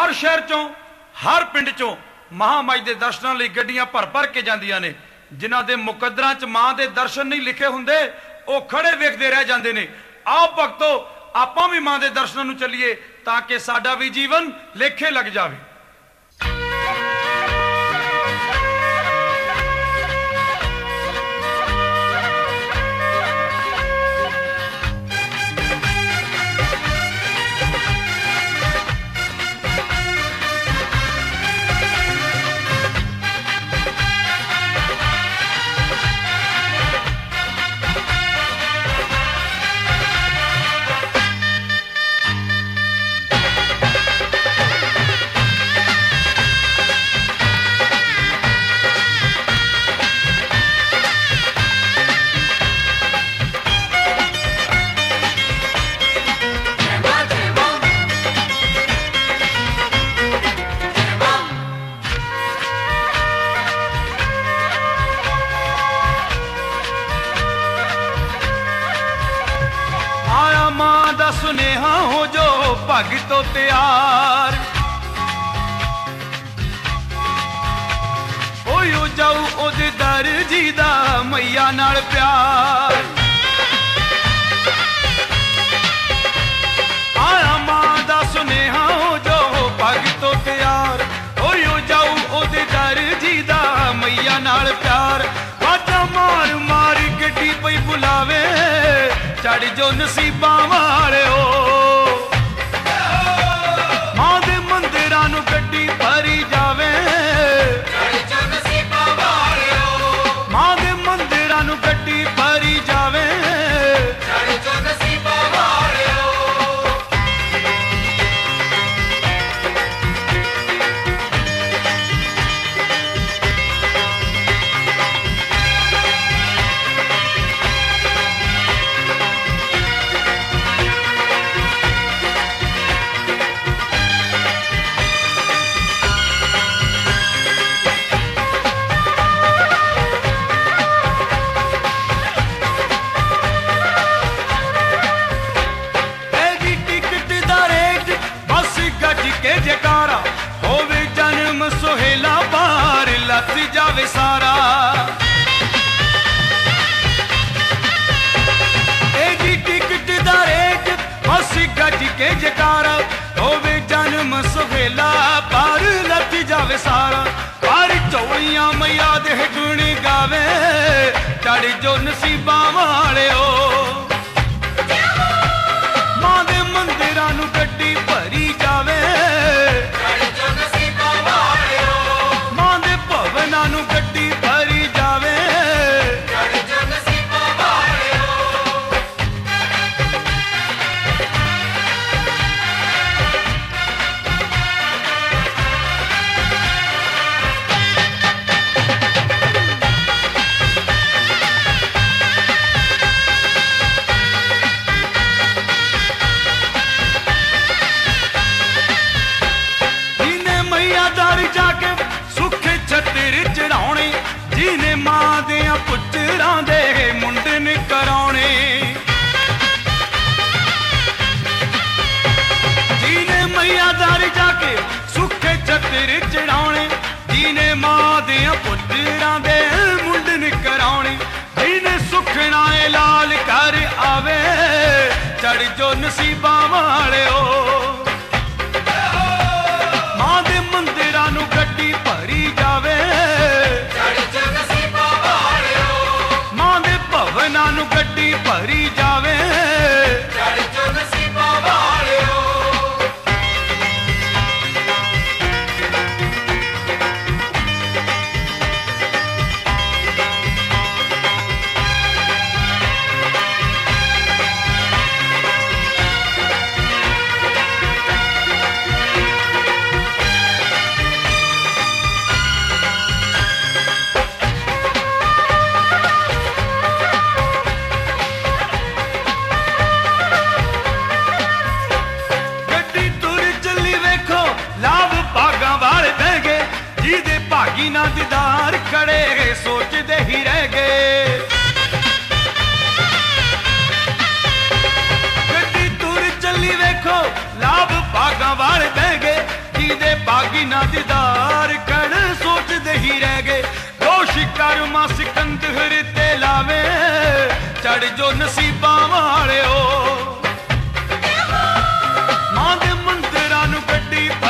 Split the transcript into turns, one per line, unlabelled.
हर शहर चों हर पिंड चों महामाई के दर्शनों लई गड्डियां भर भर के जांदियां ने। जिन्हां दे मुकद्दरां च मां दे दर्शन नहीं लिखे हुंदे वो खड़े वेखदे रह जांदे ने। आओ भगतो आपां भी मां दे दर्शनां नूं चलीए ताकि साडा भी जीवन लेखे लग जावे। सुनेहा हो जो भगतो तैयार हो जाऊ ओदे दर जी दा मैया नाल प्यार। आया मां दा सुनेहा हो जो भगतो तैयार हो जाऊ ओदे दर जी दा मैया नाल प्यार। बाजा मार मार गड्डी पई बुलावे चढ़ जो नसीबा वाले हो। मां दे मंदिरां नूं गड्डी भरी जावे चढ़ जो नसीबा वाले हो। मां दे मंदिरां नूं गड्डी भरी जावे चढ़ जो नसीबा वाले हो। जयकारा होवे जन्म सोहेला पार लथ जावे सारा। एडी टिकट दा रेट बस गज के जयकारा होवे जन्म सोहेला पार लथ जावे सारा। पर चौड़ियां मैया दे गुण गावे चढ़ जो नसीबा वाले हो। मां दे मंदिरां नूं गड्डी भरी जावे नू गड्डी भरी जावे चढ़ जो नसीबा वाले हो। जिन्हें मैया दर जाके सुख छतिर चढ़ाने जिन्हें मां दियां पुत्तरां दे मुंडन कराने। जिन्हें मैया दर जाके सुख छतिर चढ़ाने जिन्हें मां दियां पुत्तरां दे मुंडन कराने। जिन्हें सुखना लाल कर आवे चढ़ जो नसीबा वाले हो। मां दे मंदिरां नूं गड्डी भरी जावे चढ़ जो नसीबा वाले हो। मां दे भवनां नूं गड्डी भरी जावे चढ़ जो नसीबा वाले हो। भागी ना दीदार खड़े सोचते ही रह गए। गड्डी तुर चली वेखो लाभ भागा वाले बह गए। ਹੋਇਆ ਦੀਦਾਰ ਕਣ ਸੋਚਦੇ ਹੀ ਰਹਿ ਗਏ। ਦੋਸ਼ ਕਰਮਾ ਸਿਕੰਦਰ ਤੇ ਲਾਵੇ ਚੜ ਜੋ ਨਸੀਬਾਂ ਵਾਲਿਓ। ਮਾਂ ਦੇ ਮੰਦਰਾਂ ਨੂੰ ਗੱਡੀ